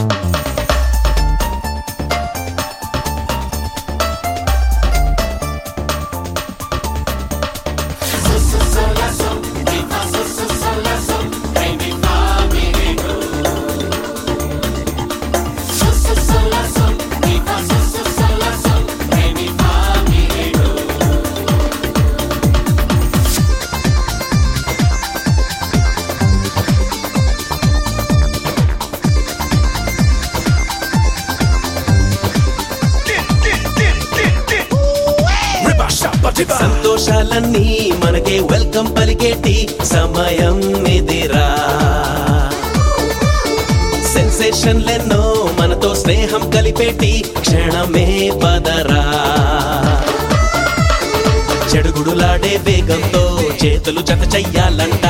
సంతోషాలన్నీ మనకే వెల్కమ్ పలికేటి సమయం ఇదిరా. సెన్సేషన్లెన్నో మనతో స్నేహం కలిపేటి క్షణమే పదరా. చెడుగుడులాడే వేగంతో చేతులు జత చెయ్యాలంట.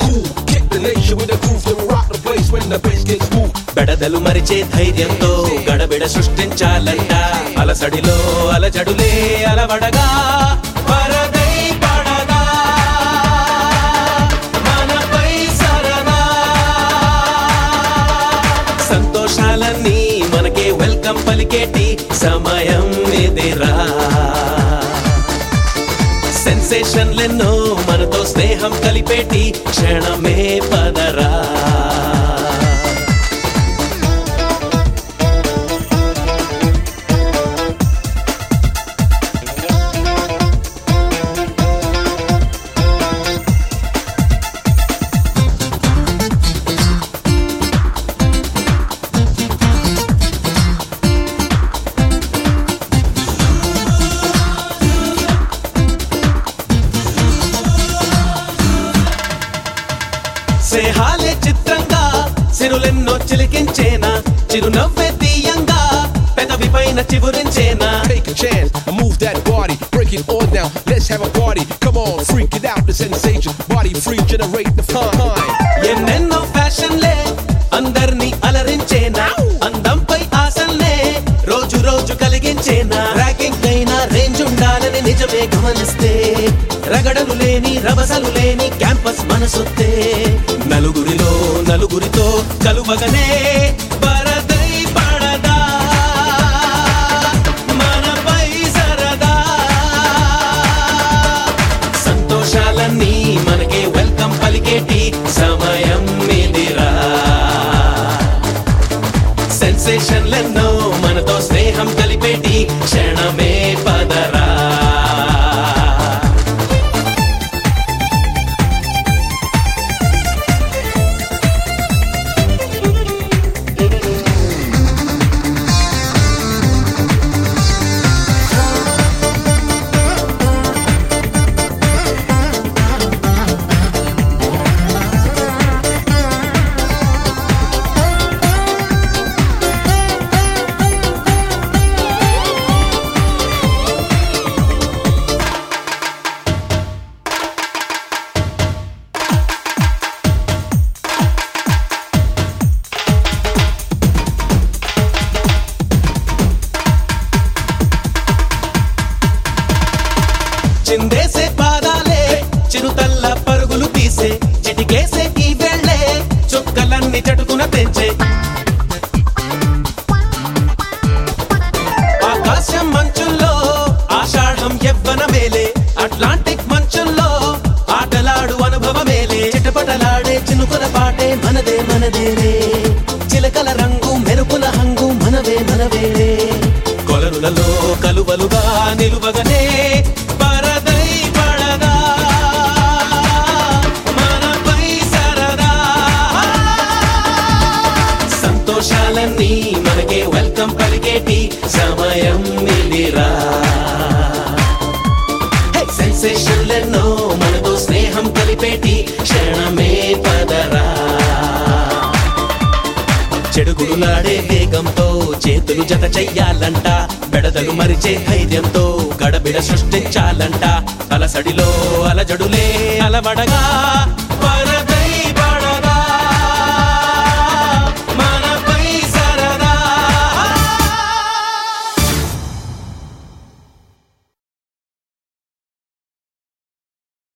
బెడదలు మరిచే ధైర్యంతో గడబిడ సృష్టించాలంట. అలసడిలో అలజడులే అలవడగా పరదై పడగా మనపై సరదా. సంతోషాలన్నీ మనకే వెల్కమ్ పలికేటి సమయం ఇదిరా. సెన్సేషన్లెన్నో మనతో స్నేహం కలిపేటి క్షణమే పదరా. స్నేహాలే చిత్రంగా సిరులెన్నో చిలికించేనా. చిరునవ్వే తీయంగా పెదవి పైన చివురించేనా. Take a chance and move that body, break it all down. Let's have a party. Come on, freak it out, the sensation. Body free, generate the fun. ఎన్నెన్నో ఫ్యాషన్లే అందర్నీ అలరించేనా. అందంపై ఆశల్నే రోజు రోజు కలిగించేనా. ర్యాకింగ్ అయినా రేంజ్ ఉండాలని నిజమే గమనిస్తే రగడలు లేని రభసలు లేని క్యాంపస్ మనసొత్తే. నలుగురిలో నలుగురితో కలువగనే పరదై పడదా మనపై సరదా. సంతోషాలన్నీ మనకే వెల్కమ్ పలికేటి సమయం ఇదిరా. సెన్సేషన్లెన్నో మనతో స్నేహం కలిపేటి క్షణమే పదరా. చిందేసే పాదాలే చిరుతల్ల పరుగులు తీసే. చిటికేసే ఈ వేళ్ళే చుక్కలన్నీ చటుకున తెంచే. ఆకాశం మంచుల్లో ఆషాఢం యవ్వన మేలే. అట్లాంటిక్ మంచుల్లో ఆటలాడు అనుభవమేలే. చిటపటలాడే చినుకుల పాటే మనదే మనదేలే. చిలకల రంగు మెరుపుల హంగు మనవే మనవేలే. కొలనులలో కలువలుగా నిలువగనే పరదై పడదా మనపై సరదా. సంతోషాలన్నీ మనకే వెల్కమ్ పలికేటి సమయం ఇదిరా. సెన్సేషన్లెన్నో మనతో స్నేహం కలిపేటి క్షణమే పదరా. చెడుగుడులాడే వేగంతో చేతులు జత చెయ్యాలంట. బెడదలు మరిచే ధైర్యంతో గడబిడ సృష్టించాలంట. అలసడిలో అలజడులే అలవడగా